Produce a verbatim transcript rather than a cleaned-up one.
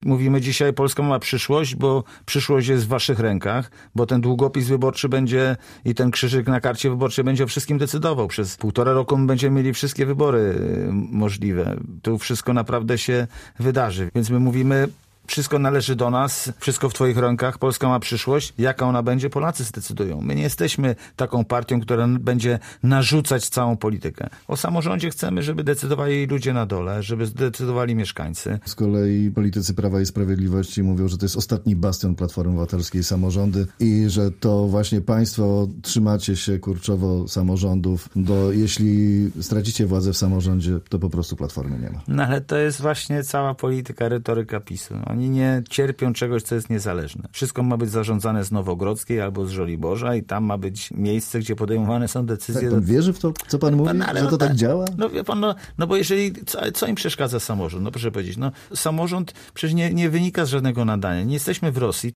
mówimy dzisiaj, Polska ma przyszłość, bo przyszłość jest w waszych rękach, bo ten długopis wyborczy będzie i ten krzyżyk na karcie wyborczej będzie o wszystkim decydował. Przez półtora roku będziemy mieli wszystkie wybory możliwe. To wszystko naprawdę się wydarzy. Więc my mówimy, wszystko należy do nas, wszystko w twoich rękach, Polska ma przyszłość. Jaka ona będzie, Polacy zdecydują. My nie jesteśmy taką partią, która będzie narzucać całą politykę. O samorządzie chcemy, żeby decydowali ludzie na dole, żeby zdecydowali mieszkańcy. Z kolei politycy Prawa i Sprawiedliwości mówią, że to jest ostatni bastion Platformy Obywatelskiej, samorządy i że to właśnie państwo trzymacie się kurczowo samorządów, bo jeśli stracicie władzę w samorządzie, to po prostu Platformy nie ma. No ale to jest właśnie cała polityka, retoryka PiSu. Oni nie cierpią czegoś, co jest niezależne. Wszystko ma być zarządzane z Nowogrodzkiej albo z Żoliborza i tam ma być miejsce, gdzie podejmowane są decyzje. Tak, pan wierzy w to, co pan mówi, pan, że to no, tak działa? No wie pan, no, no bo jeżeli, co, co im przeszkadza samorząd? No proszę powiedzieć, no samorząd przecież nie, nie wynika z żadnego nadania. Nie jesteśmy w Rosji.